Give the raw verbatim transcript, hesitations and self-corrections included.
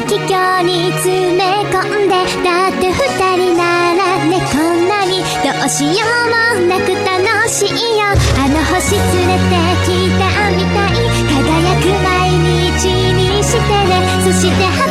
気境に詰め込んで、だって二人ならねこんなにどうしようもなく楽しいよ。あの星連れてきたみたい輝く毎日にしてね。そして